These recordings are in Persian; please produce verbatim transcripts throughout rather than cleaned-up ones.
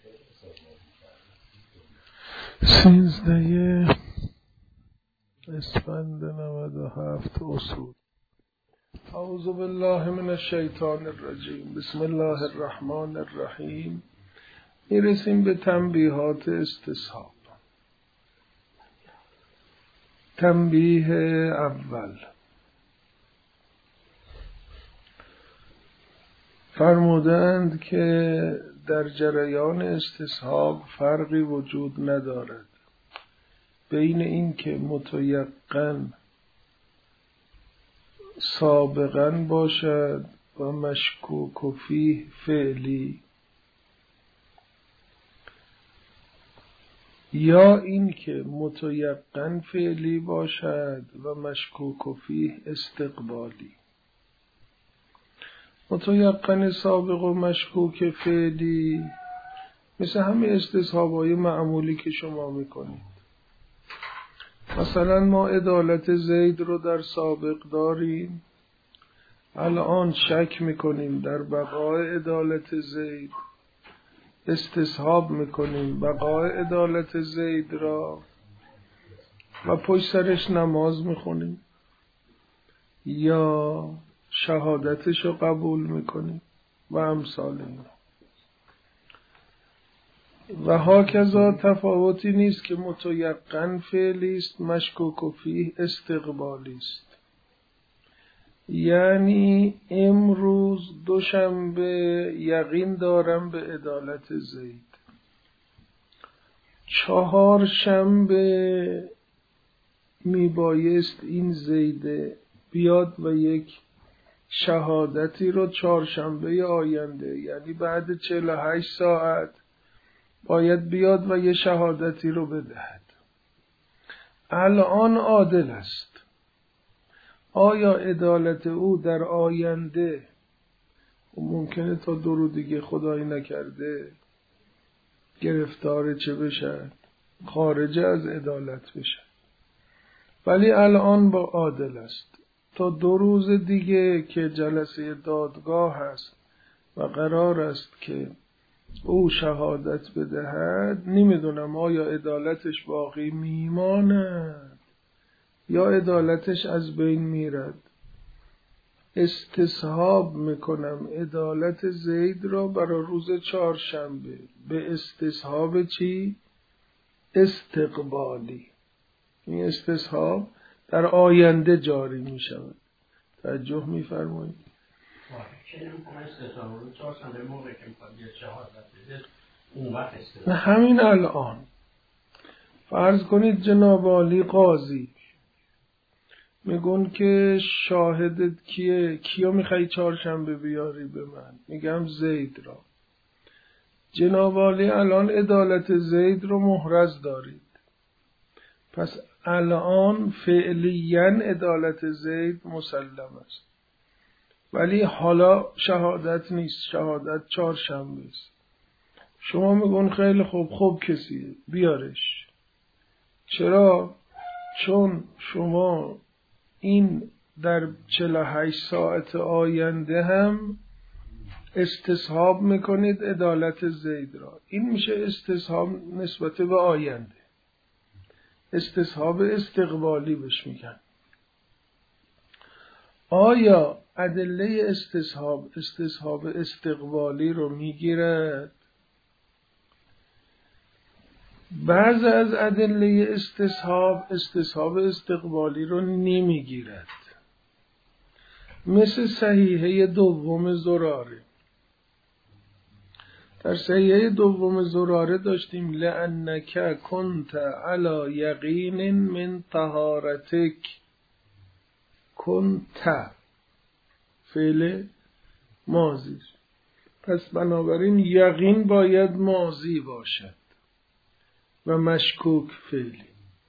سیزده اسفند نود و هفت اصول. اعوذ بالله من الشیطان الرجیم. بسم الله الرحمن الرحیم. میرسیم به تنبیهات استصحاب. تنبیه اول، فرمودند که در جریان استصحاب فرقی وجود ندارد بین این که متیقن سابقا باشد و مشکوک فیه فعلی، یا این که متیقن فعلی باشد و مشکوک فیه استقبالی. متیقن سابق و مشکوک فعلی مثل همه استصحاب‌های معمولی که شما میکنید. مثلا ما عدالت زید رو در سابق داریم، الان شک میکنیم در بقای عدالت زید، استصحاب میکنیم بقای عدالت زید را و پشت سرش نماز میخونیم یا شهادتش رو قبول میکنیم و امثال اینا. و هاکذا تفاوتی نیست که متیقن فعلی است، مشکوک فیه استقبالی است. یعنی امروز دوشنبه یقین دارم به عدالت زید، چهار شنبه میبایست این زید بیاد و یک شهادتی رو چهارشنبه آینده، یعنی بعد چهل و هشت ساعت باید بیاد و یه شهادتی رو بدهد. الان عادل است. آیا عدالت او در آینده ممکنه تا دو رو دیگه خدایی نکرده گرفتار چه بشد؟ خارج از عدالت بشد. ولی الان با عادل است. تا دو روز دیگه که جلسه دادگاه هست و قرار است که او شهادت بدهد، نمیدونم آیا عدالتش باقی میماند یا عدالتش از بین میرد. استصحاب میکنم عدالت زید را برای روز چهارشنبه به استصحاب چی؟ استقبالی. این استصحاب در آینده جاری میشود. توجه میفرمایید؟ نه همین الان فرض کنید جناب عالی قاضی میگن که شاهدت کیه؟ کیو میخوای چهارشنبه بیاری به من؟ میگم زید را. جناب عالی الان عدالت زید رو محرز دارید، پس الان فعلیاً عدالت زید مسلم است، ولی حالا شهادت نیست، شهادت چهارشنبه است. شما میگن خیلی خوب، خوب کسیه بیارش. چرا؟ چون شما این در چهل و هشت ساعت آینده هم استصحاب میکنید عدالت زید را. این میشه استصحاب نسبت به آینده، استصحاب استقبالی بهش میگن. آیا ادله استصحاب استصحاب استقبالی رو میگیرد؟ بعض از ادله استصحاب استصحاب استقبالی رو نمیگیرد. مثل صحیحه دوم زراره. در صحیحه دوم زراره داشتیم لأنک کنت علی یقین من طهارتک، کنت فعل ماضی، پس بنابراین یقین باید ماضی باشد و مشکوک فعلی.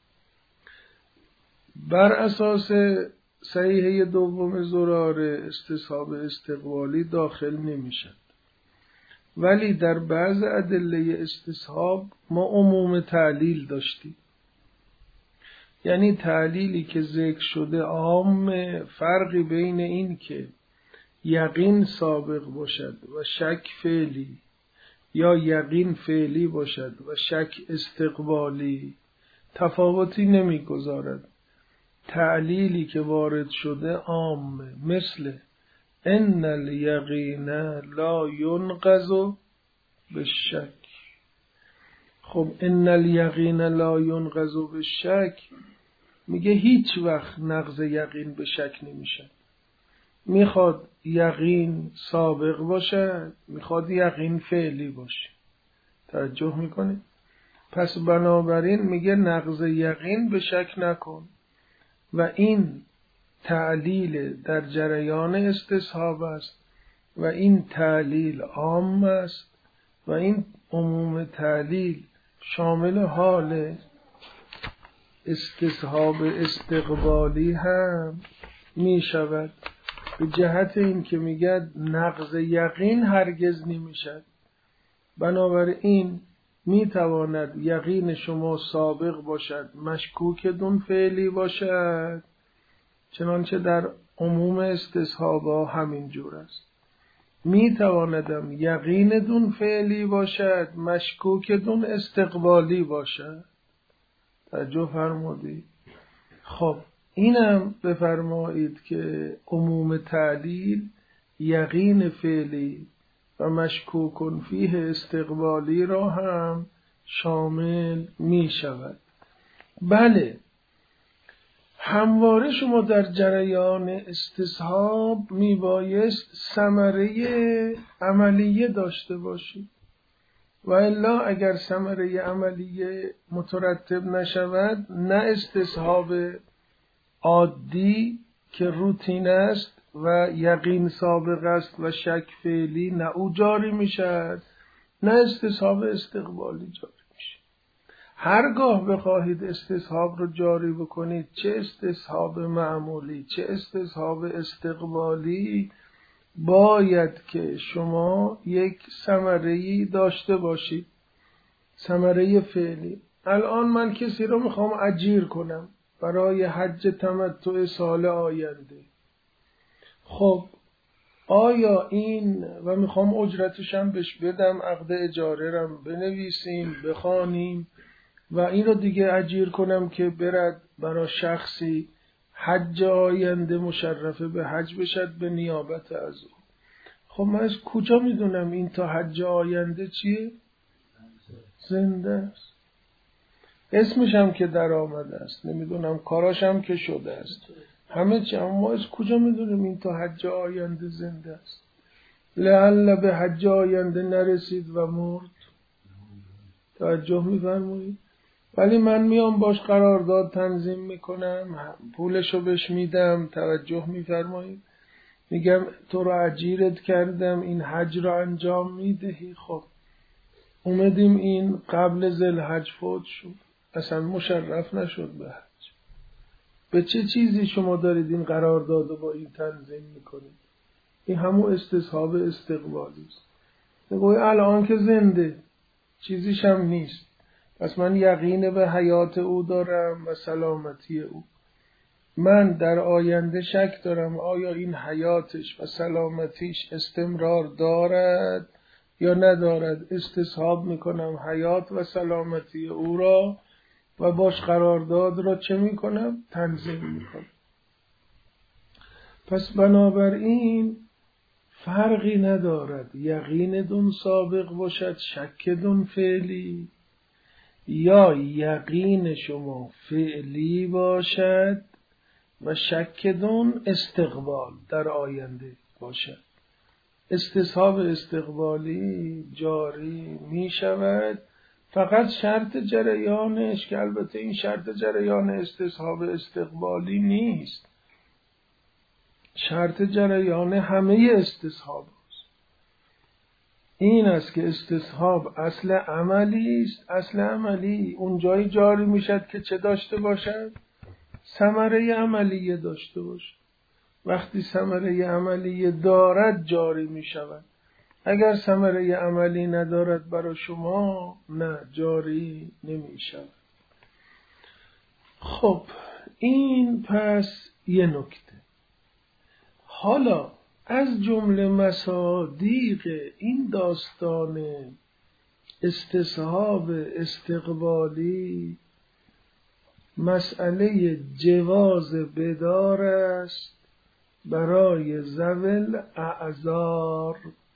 بر اساس صحیحه دوم زراره استصحاب استقبالی داخل نمیشد. ولی در بعض ادله استصحاب ما عموم تعلیل داشتیم، یعنی تعلیلی که ذکر شده عام، فرقی بین این که یقین سابق باشد و شک فعلی یا یقین فعلی باشد و شک استقبالی تفاوتی نمیگذارد. تعلیلی که وارد شده عامه، مثل ان الیقین لا ینقض بالشک. خب ان الیقین لا ینقض بالشک میگه هیچ وقت نقض یقین به شک نمیشه. میخواد یقین سابق باشه، میخواد یقین فعلی باشه. توجه میکنید؟ پس بنابراین میگه نقض یقین به شک نکن و این تعلیل در جریان استصحاب است و این تعلیل عام است و این عموم تعلیل شامل حال استصحاب استقبالی هم می شود، به جهت این که میگه نقض یقین هرگز نمی شد. بنابراین می تواند یقین شما سابق باشد، مشکوک دون فعلی باشد، چنانچه در عموم استصحابا همین جور است. می تواندم یقین دون فعلی باشد، مشکوک دون استقبالی باشد. توجه فرمودید؟ خب اینم بفرمایید که عموم تعلیل یقین فعلی و مشکوک فیه استقبالی را هم شامل می شود. بله، همواره شما در جریان استصحاب می بایست ثمره عملیه داشته باشید و الا اگر ثمره عملیه مترتب نشود، نه استصحاب عادی که روتین است و یقین سابق است و شک فعلی نه او جاری می شود، نه استصحاب استقبالی جاری می شود. هرگاه بخواهید استصحاب رو جاری بکنید، چه استصحاب معمولی چه استصحاب استقبالی، باید که شما یک ثمره‌ای داشته باشید، ثمره فعلی. الان من کسی رو میخوام اجیر کنم برای حج تمتع سال آینده. خب آیا این و میخوام اجرتشم بهش بدم، عقد اجاره رم بنویسیم بخوانیم و این رو دیگه اجیر کنم که برد برای شخصی حج آینده مشرفه به حج بشد به نیابت از او. خب من از کجا میدونم این تا حج آینده چیه؟ زنده است. اسمش هم که در آمده است، نمیدونم کاراش هم که شده است، همه چی، اما ما از کجا میدونیم این تا حج آینده زنده است؟ لعل به حج آینده نرسید و مرد. توجه میفرمایید؟ ولی من میام باش قرارداد تنظیم میکنم، پولشو بهش میدم. توجه میفرمایید؟ میگم تو رو اجیرت کردم، این حج رو انجام میدهی. خب اومدیم این قبل ذوالحج فوت شد، اصلا مشرف نشد به حج. به چه چیزی شما دارید این قرارداد رو با این تنظیم میکنید؟ این همون استصحاب استقبالی است. میگوی الان که زنده چیزیش هم نیست، پس من یقین به حیات او دارم و سلامتی او. من در آینده شک دارم آیا این حیاتش و سلامتیش استمرار دارد یا ندارد. استصحاب میکنم حیات و سلامتی او را و باش قرارداد را چه میکنم؟ تنظیم میکنم. پس بنابراین فرقی ندارد یقین دون سابق باشد، شک دون فعلی، یا یقین شما فعلی باشد و شک دون استقبال در آینده باشد. استصحاب استقبالی جاری می شود، فقط شرط جریانش که البته این شرط جریان استصحاب استقبالی نیست، شرط جریان همه استصحاب است. این است که استصحاب اصل عملی است. اصل عملی اونجایی جاری می شد که چه داشته باشد؟ ثمره عملیه داشته باشد. وقتی ثمره عملی دارد جاری می شود. اگر ثمره عملی ندارد برای شما، نه جاری نمی شود. خب این پس یه نکته. حالا از جمله مصادیق این داستان استصحاب استقبالی مسئله جواز بدار است برای ذوی اعذار.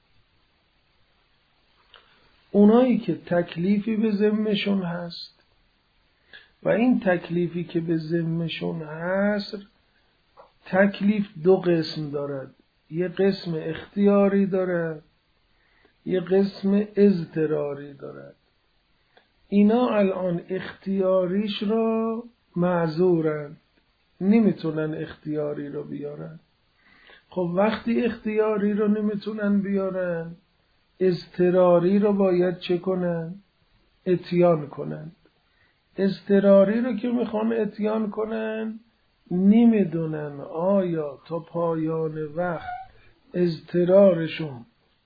اونایی که تکلیفی به ذمشون هست و این تکلیفی که به ذمشون هست، تکلیف دو قسم دارد، یه قسم اختیاری دارد، یه قسم اضطراری دارد. اینا الان اختیاریش را معذورن، نمیتونن اختیاری رو بیارن. خب وقتی اختیاری رو نمیتونن بیارن، اضطراری رو باید چه کنن؟ اتیان کنن. اضطراری رو که میخوان اتیان کنن، نمیدونن آیا تا پایان وقت اضطرارشون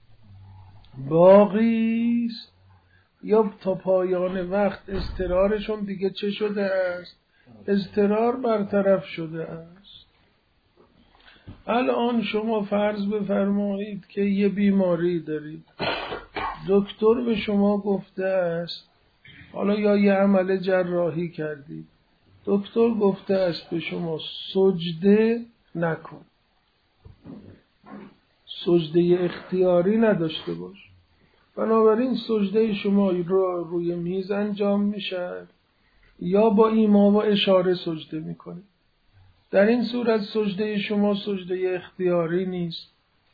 باقی است یا تا پایان وقت اضطرارشون دیگه چه شده است؟ اضطرار برطرف شده است. الان شما فرض بفرمایید که یه بیماری دارید، دکتر به شما گفته است، حالا یا یه عمل جراحی کردید، دکتر گفته است به شما سجده نکن، سجده اختیاری نداشته باش، بنابراین سجده شما رو روی میز انجام میشه یا با ایما و اشاره سجده میکنه. در این صورت سجده شما سجده اختیاری نیست،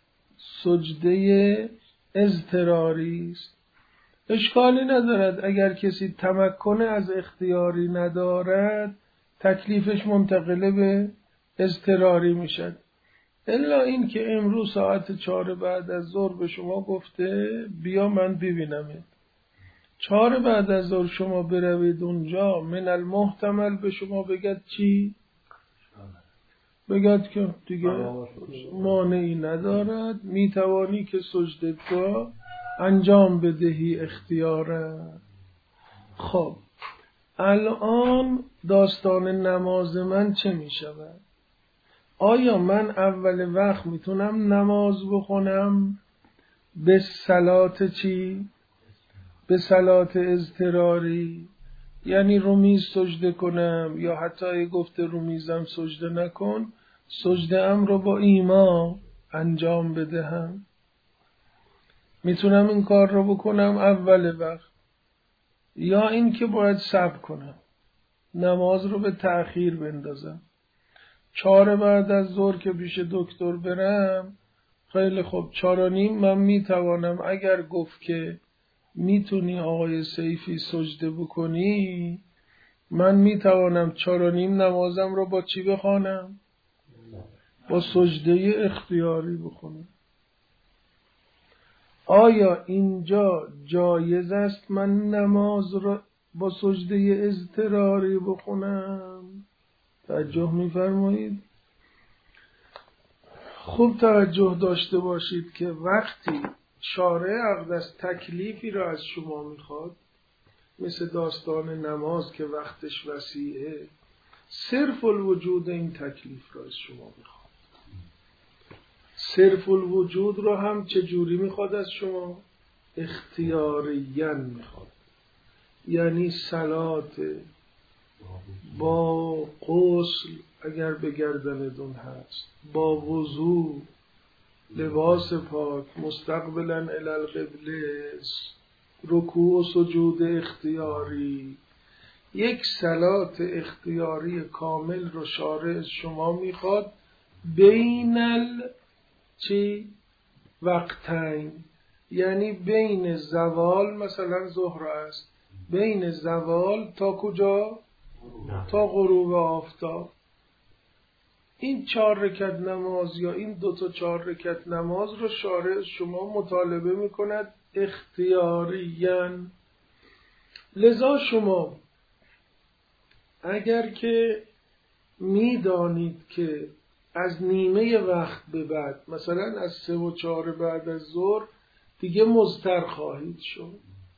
سجده اضطراری است. اشکالی ندارد اگر کسی تمکن از اختیاری ندارد، تکلیفش منتقل به اضطراری میشد. الا این که امروز ساعت چهار بعد از ظهر به شما گفته بیا من ببینمت، چهار بعد از ظهر شما بروید اونجا، من المحتمل به شما بگد چی؟ بگد که دیگه مانعی ندارد، میتوانی که سجدت را انجام بدهی اختیاره. خب الان داستان نماز من چه می شود؟ آیا من اول وقت میتونم نماز بخونم به صلات چی؟ به صلات اضطراری، یعنی رو میز سجده کنم، یا حتی گفته رو میزم سجده نکن، سجده ام رو با ایما انجام بدهم؟ میتونم این کار رو بکنم اول وقت، یا این که باید صبر کنم نماز رو به تأخیر بندازم، چهار بعد از ظهر که پیش دکتر برم، خیلی خوب چهار و نیم من میتوانم، اگر گفت که میتونی آقای سیفی سجده بکنی، من میتوانم چهار و نیم نمازم رو با چی بخوانم؟ با سجده اختیاری بخونم. آیا اینجا جایز است من نماز را با سجده اضطراری بخونم؟ توجه می‌فرمایید؟ خوب توجه داشته باشید که وقتی شارع اقدس تکلیفی را از شما میخواد، مثل داستان نماز که وقتش وسیعه، صرف الوجود این تکلیف را از شما میخواد. صرف الوجود را هم چه جوری میخواد از شما؟ اختیاریاً میخواد. یعنی صلات با غسل اگر به گردنتون هست، با وضو، لباس پاک، مستقبلاً الی القبله، رکوع و سجود اختیاری، یک صلات اختیاری کامل رو شارع از شما میخواد بین ال چی؟ وقتین، یعنی بین زوال، مثلا ظهر است، بین زوال تا کجا؟ تا غروب آفتاب. این چهار رکعت نماز یا این دو تا چهار رکعت نماز رو شارع شما مطالبه میکند اختیاریاً. لذا شما اگر که میدانید که از نیمه وقت به بعد، مثلا از سه و چهار بعد از ظهر دیگه مضطر خواهید شد،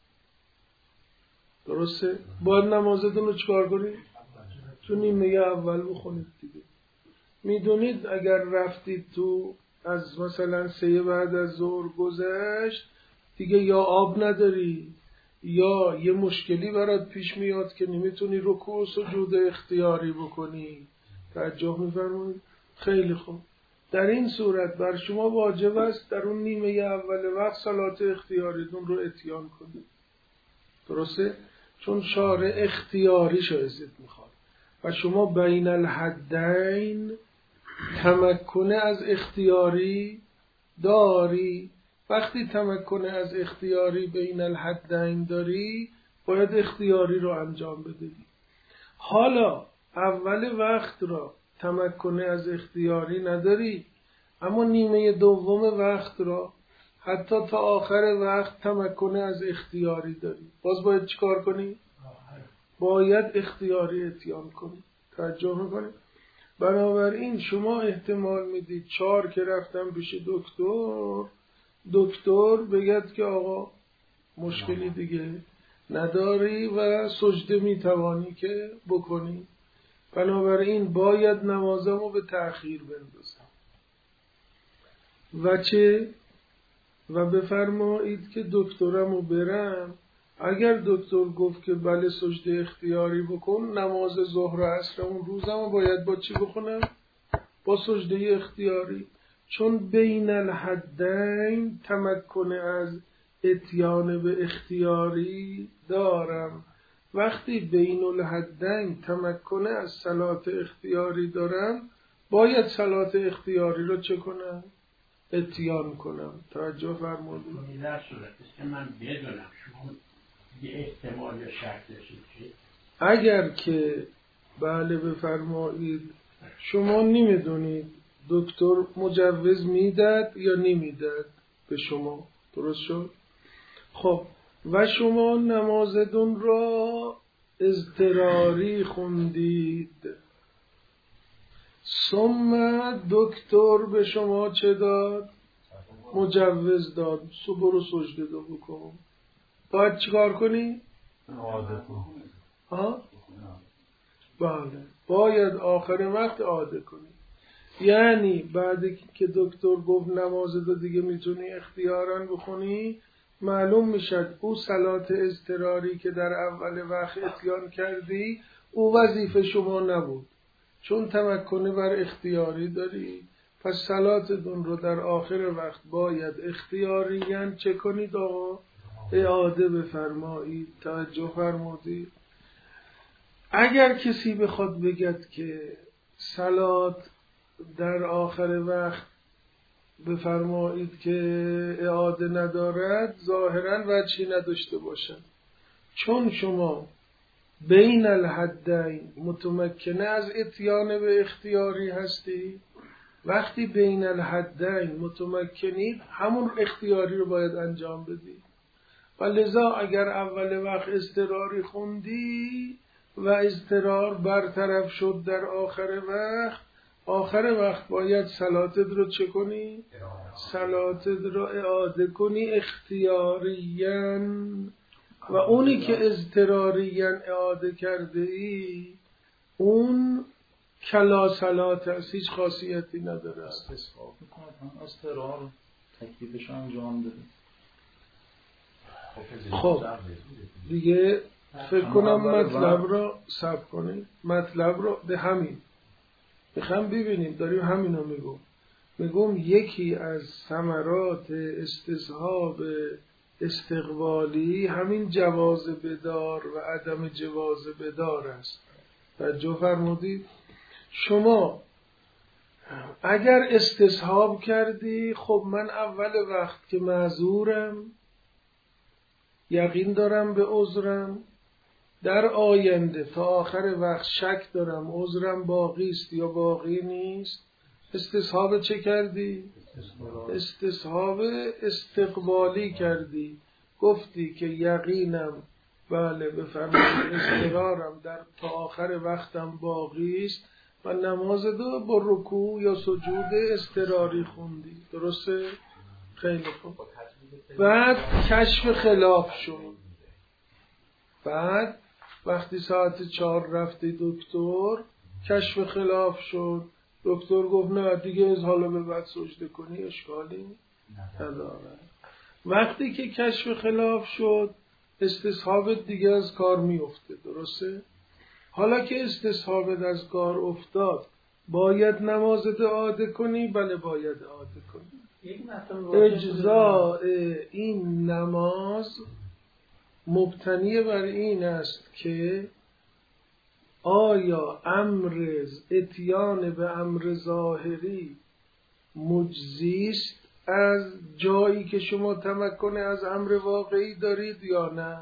درسته؟ باید نمازتون رو چکار کنید؟ تو نیمه اول بخونید دیگه. میدونید اگر رفتید تو از مثلا سه بعد از ظهر گذشت، دیگه یا آب نداری یا یه مشکلی برات پیش میاد که نمیتونی رکوع و سجود اختیاری بکنی، توجه می‌فرمایید؟ خیلی خوب. در این صورت بر شما واجب است در اون نیمه اول وقت صلات اختیاریتون رو اتیان کنید. درسته؟ چون شارع اختیاریشو ازت میخواد و شما بین الحدین تمکن از اختیاری داری. وقتی تمکن از اختیاری بین الحدین داری باید اختیاری رو انجام بدی. حالا اول وقت را تمکن از اختیاری نداری، اما نیمه دوم وقت را حتی تا آخر وقت تمکن از اختیاری داری، باز باید چیکار کنی؟ باید اختیاری اتیان کنی. توجه میکنی؟ بنابراین شما احتمال میدید چهار که رفتم پیش دکتر، دکتر بگد که آقا مشکلی دیگه نداری و سجده میتوانی که بکنی، بنابراین باید نمازمو به تأخیر بندازم. و چه؟ و بفرمایید که دکترمو برم، اگر دکتر گفت که بله سجده اختیاری بکن، نماز ظهر و عصر اون روزمو باید با چی بخونم؟ با سجده اختیاری. چون بین الحدین تمکن از اتیان به اختیاری دارم. وقتی بین الحدین تمکن از صلات اختیاری دارم، باید صلات اختیاری رو چه کنم؟ اتیان کنم. توجه فرمودید؟ در صورتش که من بدونم شما یه احتمال یا شک داشتید، اگر که بله بفرمایید شما نمیدونید دکتر مجوز میداد یا نمیداد به شما، درست شد؟ خب و شما نمازتون را اضطراری خوندید، ثم دکتر به شما چه داد؟ مجوز داد برو سجده دو بکن. باید چیکار کنی؟ ها؟ بله باید آخر وقت عاده کنی. یعنی بعد که دکتر گفت نمازتو دیگه میتونی اختیارا بخونی، معلوم میشد او صلات اضطراری که در اول وقت اتیان کردی او وظیفه شما نبود، چون تمکن بر اختیاری داری، پس صلاتتون رو در آخر وقت باید اختیاریاً چه کنید آقا؟ اعاده بفرمایید. توجه فرمودید؟ اگر کسی بخواد بگد که صلات در آخر وقت بفرمایید که اعاده ندارد، ظاهراً وجهی نداشته باشد، چون شما بین الحدین متمکنه از اتیان به اختیاری هستی. وقتی بین الحدین متمکنید همون اختیاری رو باید انجام بدی و لذا اگر اول وقت اضطراری خوندی و اضطرار برطرف شد در آخر وقت، آخر وقت باید صلاتت رو چه کنی؟ صلاتت رو اعاده کنی اختیاریاً، و اونی که اضطراریاً اعاده کرده ای اون کلا صلات هست، هیچ خاصیتی نداره. استصحاب میکنه هم اضطرار تکلیفش انجام بده. خب دیگه فکر کنم مطلب رو صبر کنیم، مطلب رو به همین بخوام ببینیم، داریم همین رو میگم میگم یکی از ثمرات استصحاب استقبالی همین جواز بدار و عدم جواز بدار است. توجه فرمودید؟ شما اگر استصحاب کردی، خب من اول وقت که معذورم، یقین دارم به عذرم، در آینده تا آخر وقت شک دارم عذرم باقی است یا باقی نیست، استصحاب چه کردی؟ استصحاب استقبالی کردی. گفتی که یقینم بله بفرمایید اضطرارم در تا آخر وقتم باقی است و نماز دو با رکوع یا سجود اضطراری خوندی. درسته؟ خیلی خوب. بعد کشف خلاف شد. بعد وقتی ساعت چهار رفتی دکتر، کشف خلاف شد، دکتر گفت نه دیگه از حالا به بعد سجده کنی اشکالی نداره. وقتی که کشف خلاف شد استصحابت دیگه از کار میفته. درسته؟ حالا که استصحابت از کار افتاد باید نمازت اعاده کنی؟ بله باید اعاده کنی. اجزاء این نماز مبتنی بر این است که آیا امر اتیان به امر ظاهری مجزی است از جایی که شما تمکن از امر واقعی دارید یا نه؟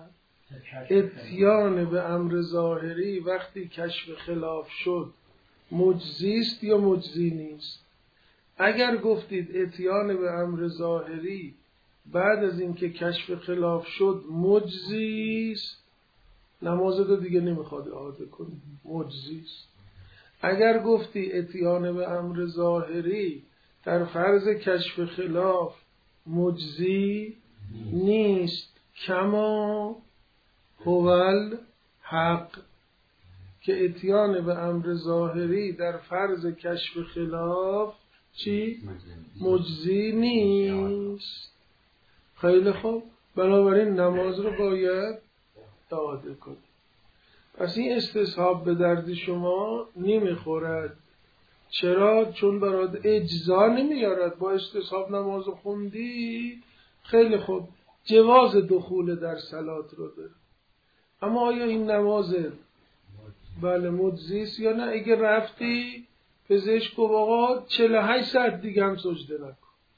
اتیان به امر ظاهری وقتی کشف خلاف شد مجزی است یا مجزی نیست؟ اگر گفتید اتیان به امر ظاهری بعد از اینکه کشف خلاف شد مجزی است، نمازت رو دیگه نمیخواد اعاده کنی، مجزی است. اگر گفتی اتیان به امر ظاهری در فرض کشف خلاف مجزی نیست، کما هوال حق، که اتیان به امر ظاهری در فرض کشف خلاف چی؟ مجزی نیست. خیلی خوب، بنابراین نماز رو باید اعاده کنی. پس این استصحاب به درد شما نمیخورد. چرا؟ چون برات اجزا نمیارد. با استصحاب نماز خوندی، خیلی خوب، جواز دخول در صلات رو داره. اما آیا این نماز بله مجزیست یا نه؟ اگه رفتی پزشک گفت آقا چهل و هشت ساعت دیگه هم سجده نکن،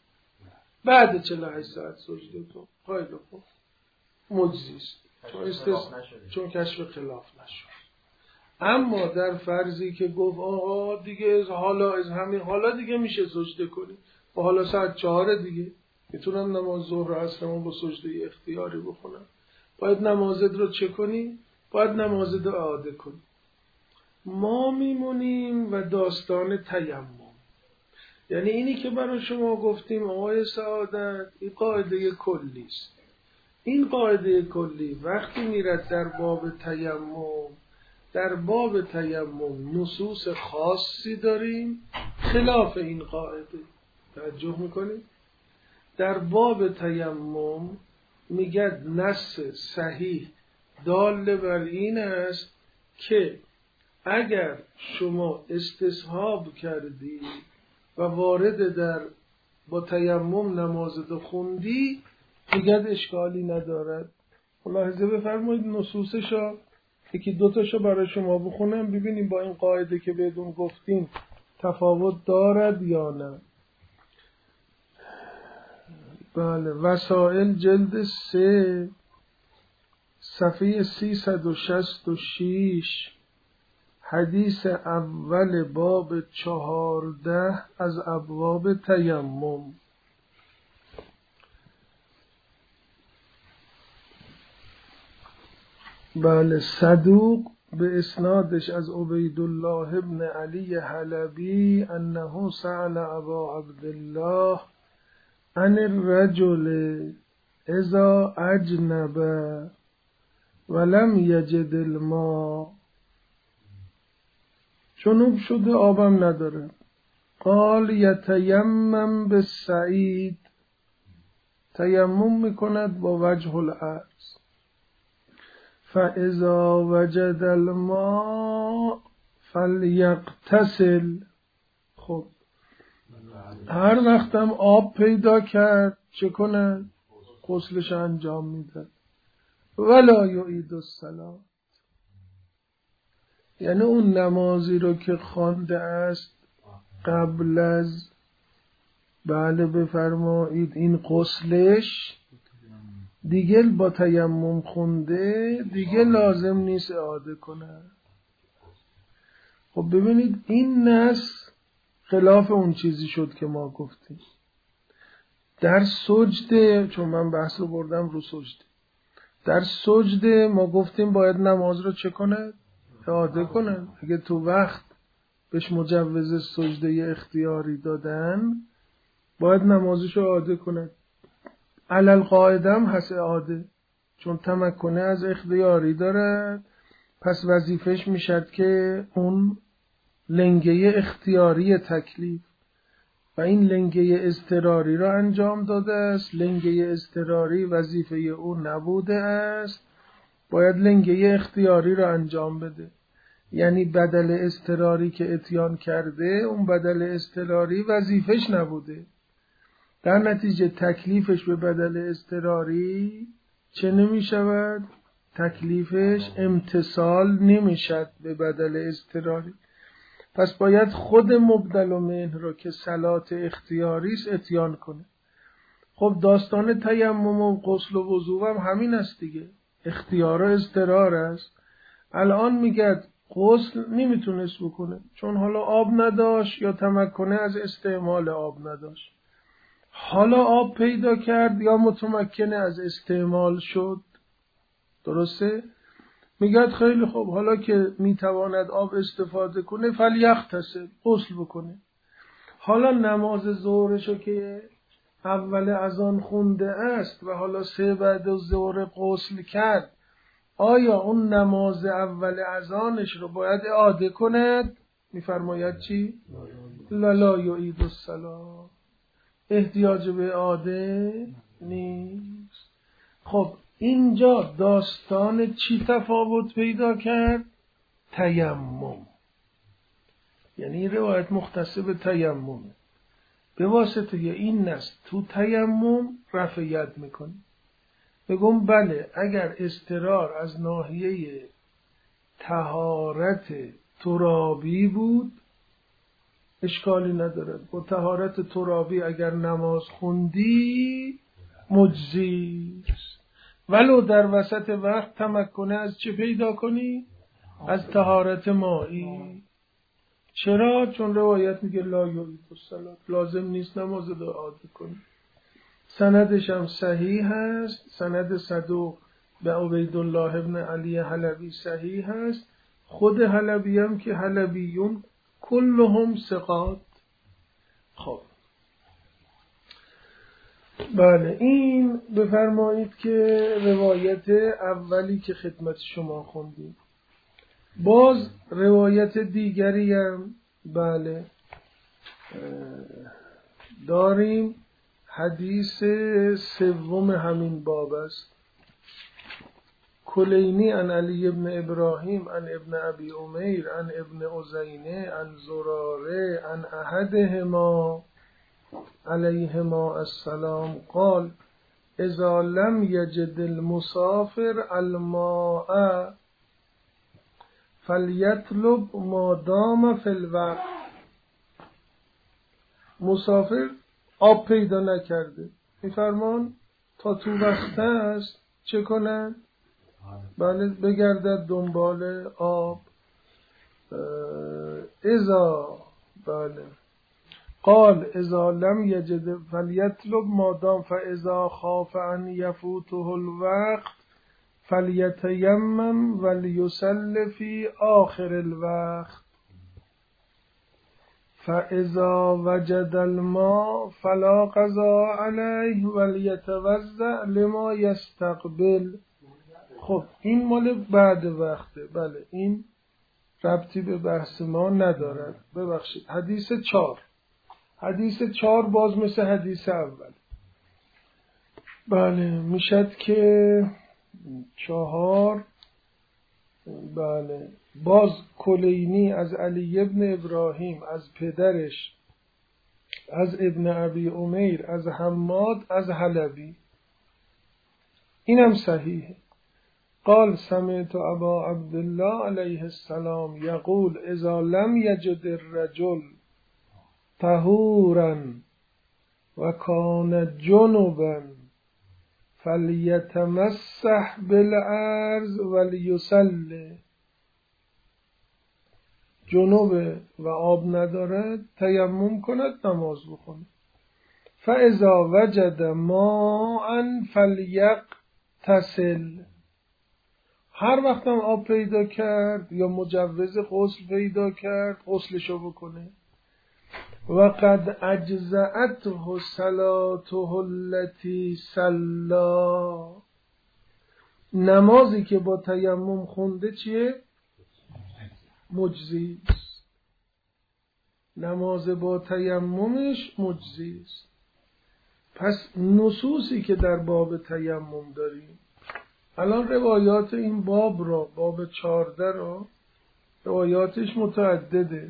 بعد چهل و هشت ساعت سجده کن، خیلی خوب، مجزیست، چون استث... چون کشف خلاف نشد. اما در فرضی که گفت آقا دیگه از حالا از همین حالا دیگه میشه سجده کنی، و حالا ساعت چهار دیگه میتونم نماز ظهر و عصرمون با سجده اختیاری بخونم، باید نمازت رو چه کنی؟ باید نمازت رو اعاده کنی. ما میمونیم و داستان تیمم، یعنی اینی که برای شما گفتیم آقای سعادت، این قاعده کلی است. این قاعده کلی وقتی میرد در باب تیمم، در باب تیمم نصوص خاصی داریم خلاف این قاعده، توجه میکنید؟ در باب تیمم میگد نص صحیح دال بر این است که اگر شما استصحاب کردی و وارد در با تیمم نمازت خوندی دیگر اشکالی ندارد. ملاحظه بفرمایید نصوصشو، یکی دوتاشو برای شما بخونم ببینیم با این قاعده که بهتون گفتیم تفاوت دارد یا نه. بله، وسائل جلد سه صفحه سیصد و شصت و شش، حدیث اول باب چهارده از ابواب تیمم. بله، صدوق به اسنادش از عبیدالله ابن علی حلبی انه سأل ابا عبدالله عن الرجل اذا اجنب ولم یجد الماء، جنوب شده آبم نداره، قال یتیمم بالصعید، تیمم میکند با وجه الارض، فاذا وجد الماء فلیغتسل. خب هر وقتم آب پیدا کرد چه کند؟ غسلش انجام میده. ولا یعید الصلاة، یعنی اون نمازی رو که خوانده است قبل از بله بفرمایید این غسلش دیگه با تیمم خونده دیگه لازم نیست اعاده کنه. خب ببینید این نص خلاف اون چیزی شد که ما گفتیم در سجده، چون من بحث رو بردم رو سجده. در سجده ما گفتیم باید نماز رو چه کنه؟ اعاده کنن. اگه تو وقت بهش مجوز سجده اختیاری دادن باید نمازش رو اعاده کنن. علل قاعده هم هست اعاده، چون تمکنه از اختیاری داره، پس وظیفش میشد که اون لنگه اختیاری تکلیف و این لنگه اضطراری را انجام داده است. لنگه اضطراری وظیفه او نبوده است، باید لنگه اختیاری را انجام بده. یعنی بدل اضطراری که اتیان کرده، اون بدل اضطراری وظیفش نبوده، در نتیجه تکلیفش به بدل اضطراری چه نمی شود؟ تکلیفش امتثال نمی شد به بدل اضطراری. پس باید خود مبدل و منه رو که صلات اختیاری است اتیان کنه. خب داستان تیمم و غسل و وضو هم همین است دیگه، اختیار و اضطرار است. الان میگه غسل نمیتونست بکنه چون حالا آب نداشت یا تمکنه از استعمال آب نداشت. حالا آب پیدا کرد یا متمکنه از استعمال شد. درسته؟ میگه خیلی خوب، حالا که میتواند آب استفاده کنه فلیغتسل، غسل بکنه. حالا نماز ظهرشو که اول اذان خونده است و حالا سه بعد از ظهر غسل کرد، آیا اون نماز اول اذانش رو باید اعاده کند؟ میفرماید چی؟ لا لا یعید الصلاة، احتیاج به اعاده نیست. خب اینجا داستان چی تفاوت پیدا کرد؟ تیمم. یعنی روایت مختص به تیمم، به واسطه این است تو تیمم رفع ید میکنی. بگم بله، اگر اضطرار از ناحیه طهارت ترابی بود اشکالی نداره، با طهارت ترابی اگر نماز خوندی مجزی است. ولو در وسط وقت تمکنه از چه پیدا کنی؟ از طهارت مایی. چرا؟ چون روایت میگه لا یعید الصلاة، لازم نیست نماز رو اعاده کنی. سندش هم صحیح هست، سند صدوق به عبیدالله ابن علی حلبی صحیح هست. خود حلبی هم که حلبیون کلهم ثقات. خب بله، این بفرمایید که روایت اولی که خدمت شما خوندیم. باز روایت دیگری هم بله داریم، حدیث سوم همین باب است. کلینی عن علی ابن ابراهیم عن ابن ابی امیر عن ابن عزینه عن زراره عن احدهما علیهما السلام قال اذا لم یجد المسافر الماء فلیطلب ما دام فی الوقت. مسافر آب پیدا نکرده، میفرمان تا تو وقت است چه کنن؟ بله بگردد دنبال آب. اذا بله قال اذا لم یجد فلیطلب ما دام فاذا خاف ان یفوته الوقت فلیتیمم ولیصلی فی آخر الوقت فاذا وجد الماء فلا قضاء علیه ولیتوضأ لما یستقبل. خب این مال بعد وقته، بله این ربطی به بحث ما ندارد. ببخشید حدیث چهار، حدیث چهار باز مثل حدیث اول. بله میشد که چهار. بله باز کلینی از علی ابن ابراهیم از پدرش از ابن ابی امیر از حماد از حلبی، اینم صحیحه. قال سمعت ابا عبدالله علیه السلام یقول اذا لم یجد الرجل طهورا و کان جنبا فلیتمسح بالارض ولیصلی. جنوب و آب ندارد تیمم کند نماز بخونه. فاذا وجد ماء فلیغتسل. هر وقتم آب پیدا کرد یا مجوز غسل پیدا کرد غسلشو بکنه. و قد اجزأته صلاته التي صلا. نمازی که با تیمم خونده چیه؟ مجزی است. نماز با تیممش مجزی است. پس نصوصی که در باب تیمم داریم، الان روایات این باب را، باب چارده را، روایاتش متعدده.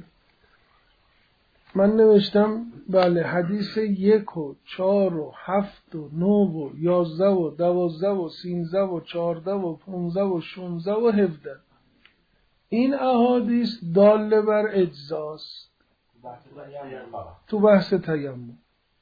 من نوشتم بله حدیث یک و چار و هفت و نو و یازده و دوازده و سینزده و چارده و پونزده و شونزده و هفده. این احادیث داله بر اجزاست تو بحث تیمم.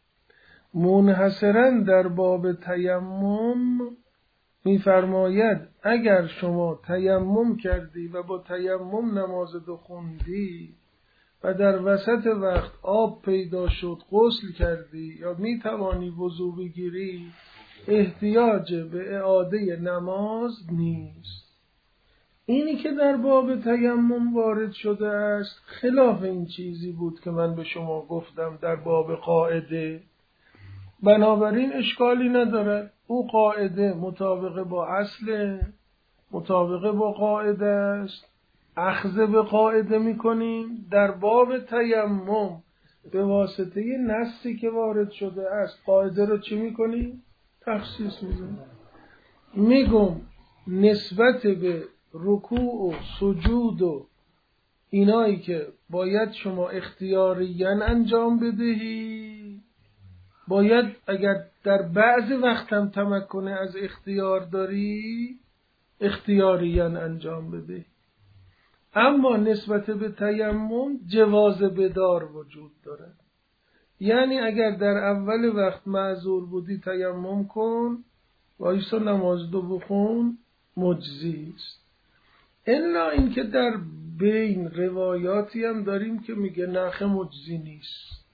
منحصراً در باب تیمم می‌فرماید اگر شما تیمم کردی و با تیمم نماز دو خوندی و در وسط وقت آب پیدا شد غسل کردی یا میتوانی وضو بگیری، احتیاج به اعاده نماز نیست. اینی که در باب تیمم وارد شده است خلاف این چیزی بود که من به شما گفتم در باب قاعده. بنابراین اشکالی ندارد، او قاعده مطابق با اصل، مطابق با قاعده است، اخذ به قاعده میکنیم. در باب تیمم به واسطه نصی که وارد شده است قاعده رو چی میکنیم؟ تخصیص میزنیم. میگم نسبت به رکوع و سجود و اینایی که باید شما اختیاریاً انجام بدهی، باید اگر در بعض وقت هم تمکن از اختیار داری اختیاریاً انجام بده. اما نسبت به تیمم جواز بدار وجود دارد. یعنی اگر در اول وقت معذور بودی تیمم کن، وایسا نماز دو بخون، مجزی است. الا اینکه در بین روایاتی هم داریم که میگه نخ مجزی نیست،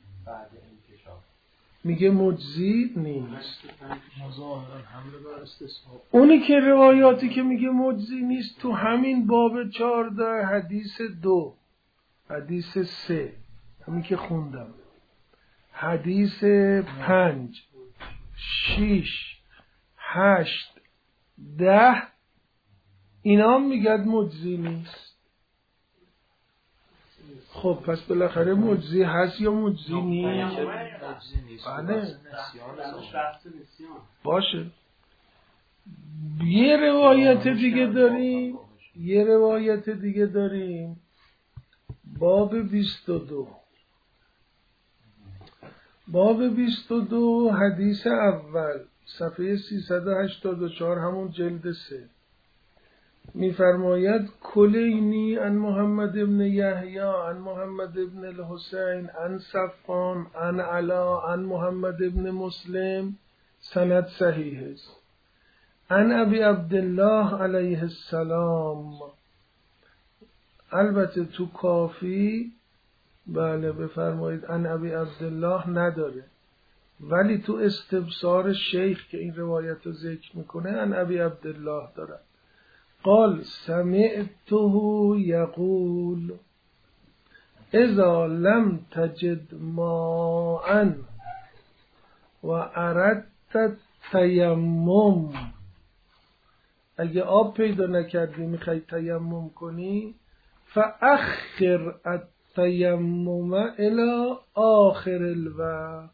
میگه مجزی نیست. اونی که روایاتی که میگه مجزی نیست تو همین باب چارده حدیث دو، حدیث سه، همین که خوندم، حدیث پنج، شیش، هشت، ده، اینا هم میگد مجزی نیست. خب پس بالاخره مجزی هست یا مجزی نیست؟ بله باشه. یه روایت دیگه داریم، یه روایت دیگه داریم باب بیست و دو، باب بیست و دو حدیث اول صفحه سیصد و هشتاد و چهار همون جلد سه میفرماید کلینی عن محمد ابن یحیی عن محمد ابن الحسین عن صفان عن علا عن محمد ابن مسلم، سند صحیح است. عن ابی عبدالله علیه السلام. البته تو کافی بله بفرمایید عن ابی عبدالله نداره، ولی تو استبصار شیخ که این روایت رو ذکر میکنه عن ابی عبدالله داره. قال سمعته یقول اذا لم تجد ماء و اردت تیمم، اگه آب پیدا نکردی میخوای تیمم کنی، فاخر التیمم الى آخر الوقت،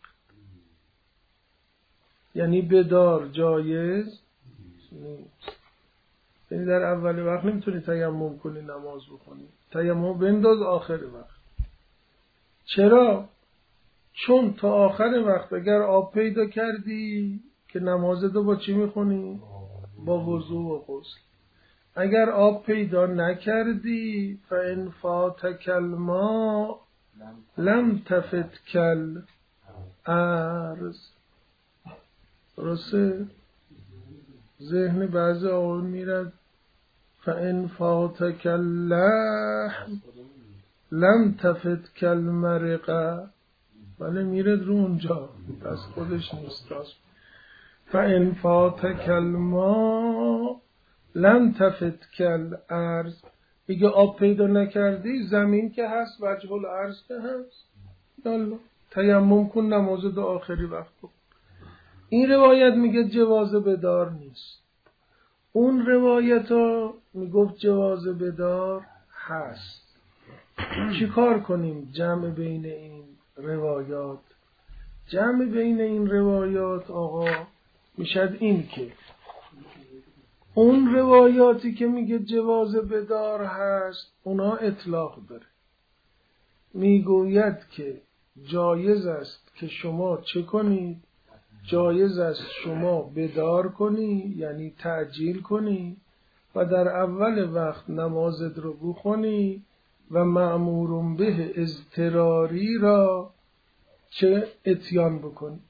یعنی بدار جایز نیست. یعنی در اول وقت نمیتونی تیمم کنی نماز بخونی، تیمم بنداز آخر وقت. چرا؟ چون تا آخر وقت اگر آب پیدا کردی که نماز دو با چی میخونی؟ با وضو و غسل. اگر آب پیدا نکردی فان فاتک الماء لم تفت کل ارض. درسته؟ ذهن بعضی آقایون میرد فان فاتک اللحم لم تفت کل مرقه، ولی میرد رو اونجا، پس خودش نیست. فان فاتک الماء لم تفت کل ارض، اگه آب پیدا نکردی زمین که هست، وجه الارض که هست، یالا تیمم کن نماز دو آخری وقت کن. این روایت میگه جواز بدار نیست. اون روایت ها میگفت جواز بدار هست. چی کار کنیم جمع بین این روایات؟ جمع بین این روایات آقا میشد این که اون روایاتی که میگه جواز بدار هست اونا اطلاق داره، میگوید که جایز است که شما چه کنید؟ جایز است شما بدار کنی، یعنی تعجیل کنی و در اول وقت نمازت رو بخونی و مأمور به اضطراری را چه اتیان بکنی.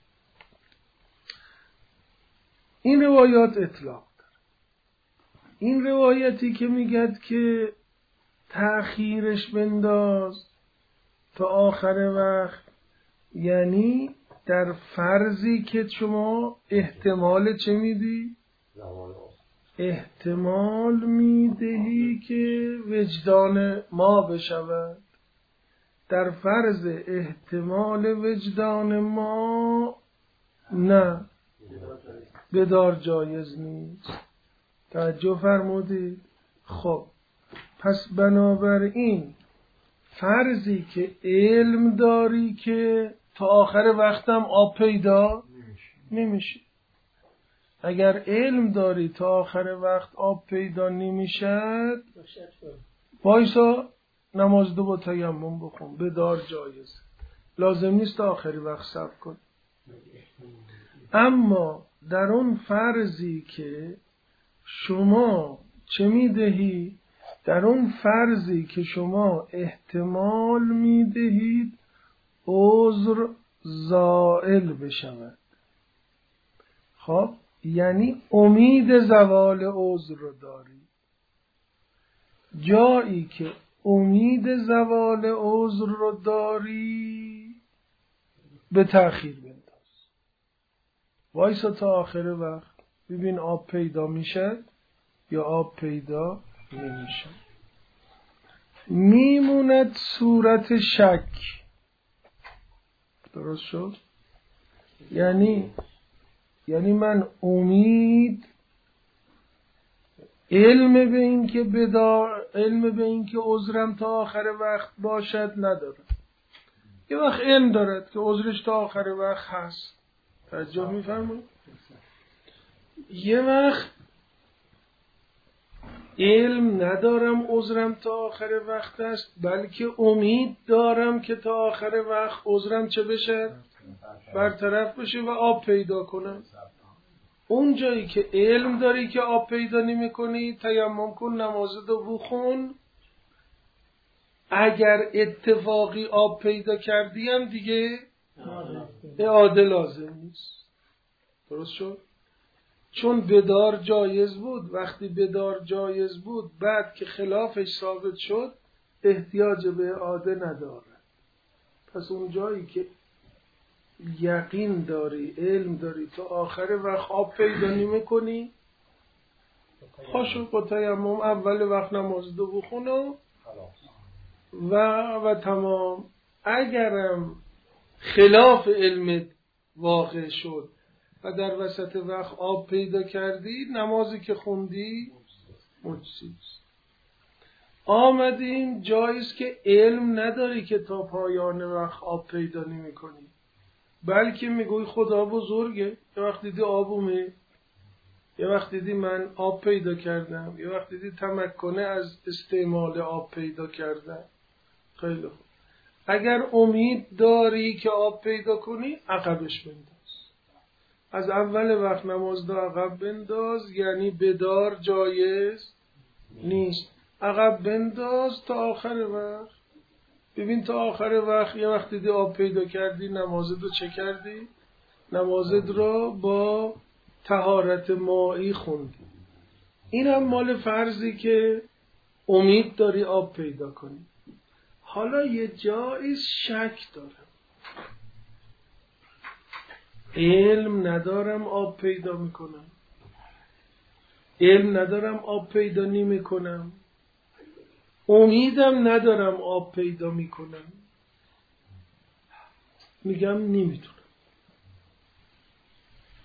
این روایات اطلاق داره. این روایتی که میگد که تأخیرش بنداز تا آخر وقت، یعنی در فرضی که شما احتمال چه میدی؟ احتمال میدهی که وجدان ما بشود. در فرض احتمال وجدان ما نه، بدار جایز نیست. توجه فرمودید؟ خب پس بنابراین فرضی که علم داری که تا آخر وقتم آب پیدا نمیشه. اگر علم داری تا آخر وقت آب پیدا نمیشد، وایسا نماز دو با تیمم بخون، بدار جایز، لازم نیست تا آخری وقت صبر کن. اما در اون فرضی که شما چه میدهی؟ در اون فرضی که شما احتمال میدهید عذر زائل بشود، خب یعنی امید زوال عذر رو داری. جایی که امید زوال عذر رو داری به تأخیر بنداز، وایسا تا آخر وقت ببین آب پیدا میشد یا آب پیدا نمیشد. میموند صورت شک. درست شد؟ یعنی یعنی من امید علم به این که بدار علم به این که عذرم تا آخر وقت باشد ندارم. یه وقت علم دارد که عذرش تا آخر وقت هست، توجه میفرمایید؟ یه وقت علم ندارم عذرم تا آخر وقت است، بلکه امید دارم که تا آخر وقت عذرم چه بشه؟ برطرف بشه و آب پیدا کنم. اون جایی که علم داری که آب پیدا نمی کنی، تیمم کن، نمازت رو بخون. اگر اتفاقی آب پیدا کردی هم دیگه اعاده لازم نیست. درست شد؟ چون بدار جایز بود. وقتی بدار جایز بود بعد که خلافش ثابت شد احتیاج به اعاده نداره. پس اون جایی که یقین داری، علم داری، تا آخر وقت آب پیدا نمی کنی، پاشو با تیمم اول وقت نماز دو بخون و و تمام. اگرم خلاف علمت واقع شد و در وسط وقت آب پیدا کردی، نمازی که خوندی مجزیست. آمدیم جاییست که علم نداری که تا پایان وقت آب پیدا نمی کنی، بلکه میگوی خدا بزرگه. یه وقت دیدی آب اومد، یه وقت دیدی من آب پیدا کردم، یه وقت دیدی تمکنه از استعمال آب پیدا کردم. خیلی خوب. اگر امید داری که آب پیدا کنی، عقبش بنداز. از اول وقت نماز دو عقب بنداز، یعنی بدار جایز نیست. عقب بنداز تا آخر وقت. ببین تا آخر وقت یه وقت دیدی آب پیدا کردی، نمازت رو چه کردی؟ نمازت رو با طهارت مائی خوندی. این هم مال فرضی که امید داری آب پیدا کنی. حالا یه جایی شک دارم، علم ندارم آب پیدا میکنم، علم ندارم آب پیدا نمیکنم، امیدم ندارم آب پیدا میکنم، میگم نمیتونم.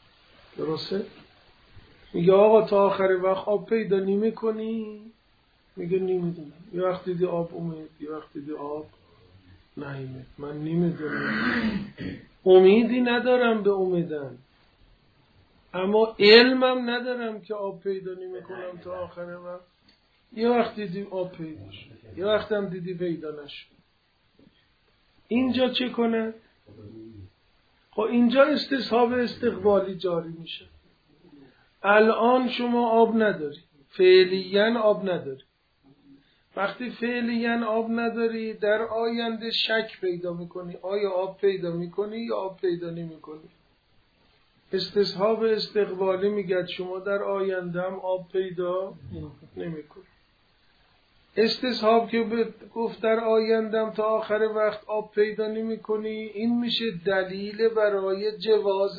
درسته؟ میگه آقا تا آخر وقت آب پیدا نمیکنی، میگه نمیدونم. یه وقت دیدی آب اومد، یه وقت دیدی آب نیامد. من نمیدونم. امیدی ندارم به امیدن، اما علمم ندارم که آب پیدا نمیکنم تا آخر وقت. یه وقت دیدی آب پیدا شد، یه وقت هم دیدی پیدا نشد. اینجا چه کنه؟ خب اینجا استصحاب استقبالی جاری میشه. الان شما آب نداری، فعلیاً آب نداری. وقتی فعلیاً آب نداری، در آینده شک پیدا میکنی، آیا آب پیدا میکنی یا آب پیدا نمیکنی. استصحاب استقبالی میگه شما در آینده هم آب پیدا نمیکنی. استصحاب که گفت در آیندم تا آخر وقت آب پیدا نمی کنی، این میشه دلیل برای جواز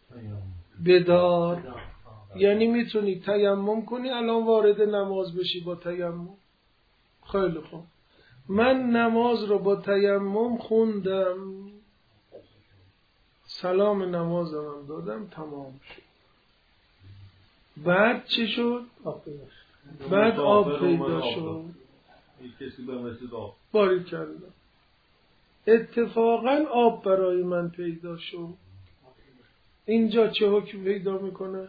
بدار. یعنی میتونی تیمم کنی، الان وارد نماز بشی با تیمم. خیلی خوب، من نماز رو با تیمم خوندم، سلام نمازم هم دادم، تمام شد. بعد چی شد؟ بعد آب پیدا شد. کسی به مثل آب باری کردم. اتفاقا آب برای من پیدا شد. اینجا چه حکم پیدا میکنه؟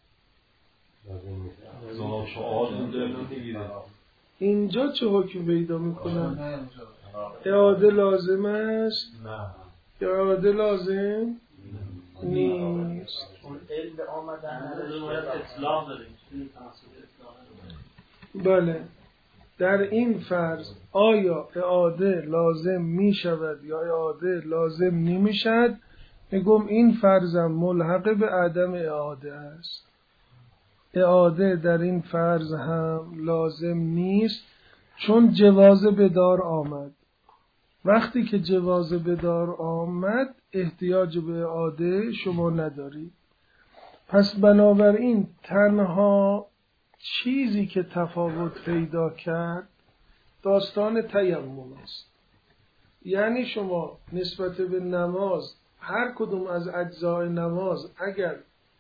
اینجا چه حکم پیدا میکنه؟ اعاده لازم است؟ یا اعاده لازم نیست؟ علم آمدن اطلاق داریم. بله، در این فرض آیا اعاده لازم می شود یا اعاده لازم نمی شود؟ میگم این فرضم ملحق به عدم اعاده است. اعاده در این فرض هم لازم نیست، چون جواز بدار آمد. وقتی که جواز بدار آمد احتیاج به اعاده شما نداری. پس بنابراین تنها چیزی که تفاوت پیدا کرد داستان تیمم است. یعنی شما نسبت به نماز، هر کدوم از اجزای نماز اگر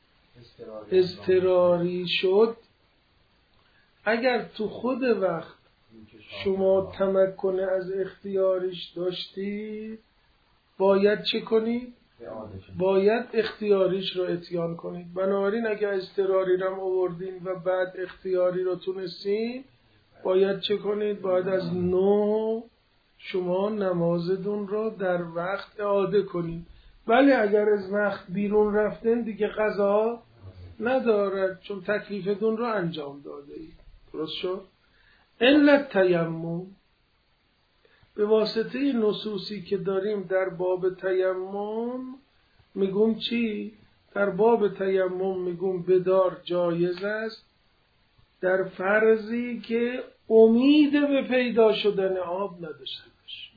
اضطراری شد، اگر تو خود وقت شما تمکن از اختیارش داشتید، باید چه کنید؟ باید اختیاریش رو اتیان کنید. بنابراین اگر اضطراری رو آوردین و بعد اختیاری رو تونستین، باید چه کنید؟ باید از نو شما نمازتون رو در وقت اعاده کنید. ولی اگر از وقت بیرون رفتن دیگه قضا ندارد، چون تکلیفتون رو انجام داده اید. درست شد؟ علت تیمم به واسطه نصوصی که داریم در باب تیمم میگم چی؟ در باب تیمم میگم بدار جایز است در فرضی که امید به پیدا شدن آب نداشته باشه.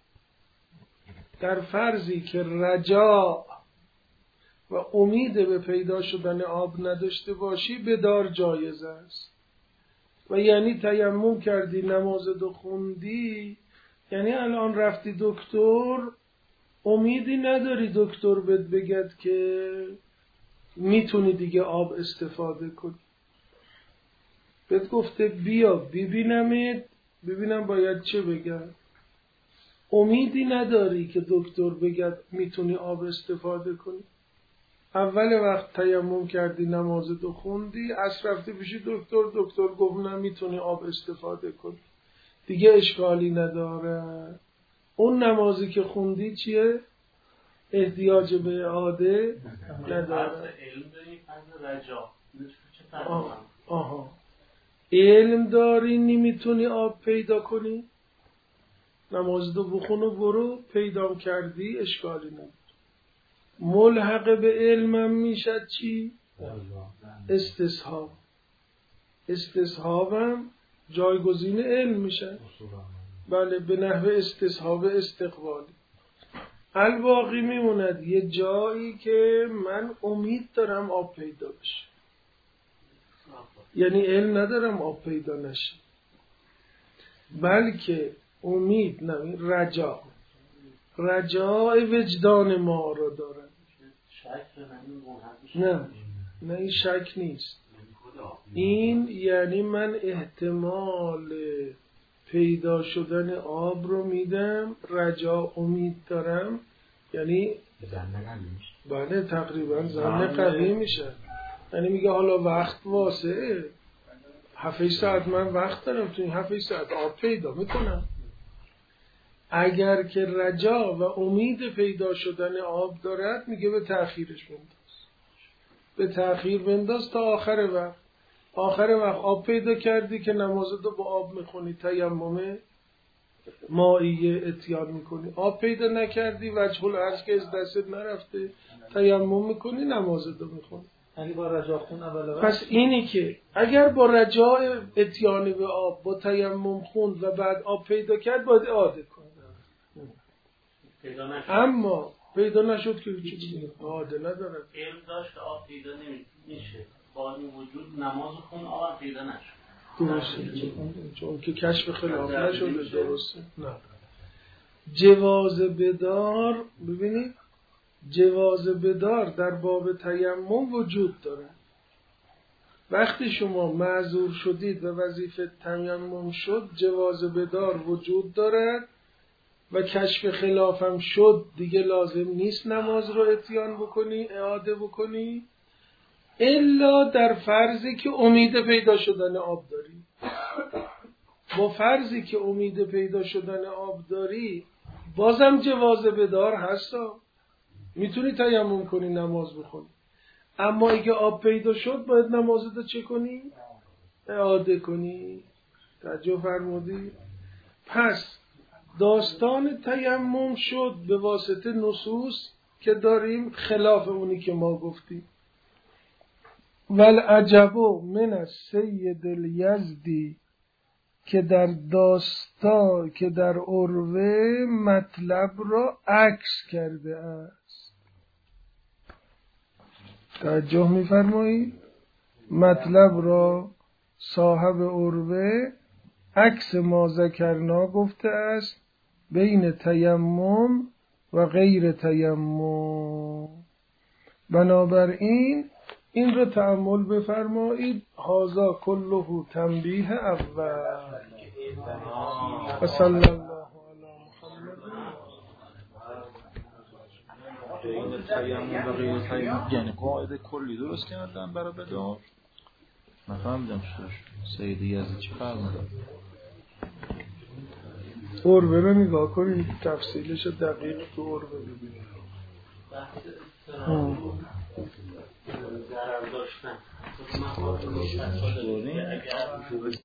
در فرضی که رجا و امید به پیدا شدن آب نداشته باشی بدار جایز است. و یعنی تیمم کردی، نماز دو خوندی، یعنی الان رفتی دکتر، امیدی نداری دکتر بهت بگد که میتونی دیگه آب استفاده کنی. بهت گفته بیا ببینمت، ببینم باید چه بگم. امیدی نداری که دکتر بگد میتونی آب استفاده کنی. اول وقت تیمم کردی، نماز دو خوندی، عصر رفتی پیش دکتر، دکتر گفت نمیتونی آب استفاده کنی. دیگه اشکالی نداره. اون نمازی که خوندی چیه؟ احتیاج به اعاده نداره. آه. آها. علم داری نمیتونی آب پیدا کنی؟ نماز دو بخون و برو، پیدا کردی، اشکالی نداره. ملحق به علمم میشد چی؟ استصحاب. استصحابم جایگزین علم میشه. بله، به نحو استصحاب استقبالی. الباقی میموند یه جایی که من امید دارم آب پیدا بشه، یعنی علم ندارم آب پیدا نشه، بلکه امید نه، رجا رجای وجدان ما رو دارم. نه نه این شک نیست. این یعنی من احتمال پیدا شدن آب رو میدم، رجا امید دارم، یعنی بله تقریبا ظن قوی میشه. یعنی میگه حالا وقت واسه هفت ساعت من وقت دارم، تو این هفت ساعت آب پیدا میکنم. اگر که رجا و امید پیدا شدن آب دارد میگه به تأخیرش بنداز، به تأخیر بنداز تا آخر وقت. آخر وقت آب پیدا کردی که نمازتو با آب میخونی، تیمم مائیه اتیان میکنی. آب پیدا نکردی، وجه العرض که از دستت نرفته، تیمم میکنی، نمازتو میخونی. یعنی با رجا خون اول. پس اینی که اگر با رجا اتیان به آب با تیمم خوند و بعد آب پیدا کرد باید اعاده کنه. اما پیدا نشد که چی اعاده نداره. علم داشت آب پیدا نمیشه، با این وجود نماز خون آب پیدا نشد. درسته، چون که کشف خلاف نشده. درسته. نه جواز بدار، ببینید جواز بدار در باب تیمم وجود داره. وقتی شما معذور شدید و وظیفه تیمم شد، جواز بدار وجود دارد و کشف خلافم شد، دیگه لازم نیست نماز رو اتیان بکنی، اعاده بکنی، الا در فرضی که امید پیدا شدن آب داری. با فرضی که امید پیدا شدن آب داری بازم جواز بدار هستا، میتونی تیمم کنی، نماز بخونی. اما اگه آب پیدا شد باید نمازتو چه کنی؟ اعاده کنی. توجه فرمودی؟ پس داستان تیمم شد به واسطه نصوص که داریم خلاف اونی که ما گفتیم. والعجب من السید الیزدی که در داستان که در عروه مطلب را عکس کرده است. توجه می‌فرمایید؟ مطلب را صاحب عروه عکس ما ذکرنا گفته است بین تیمم و غیر تیمم. بنابراین این رو تأمل بفرمایید. هذا کله تنبیه اول. و صلی الله علی محمد. بین تیمم و غیر تیمم یعنی قاعده کلی درست کردن برای بدار. نفهمیدم سید یزدی چی فرمودن. عروه رو نگاه کنید، تفصیلش دقیق تو عروه ببینید. ضرر داشتن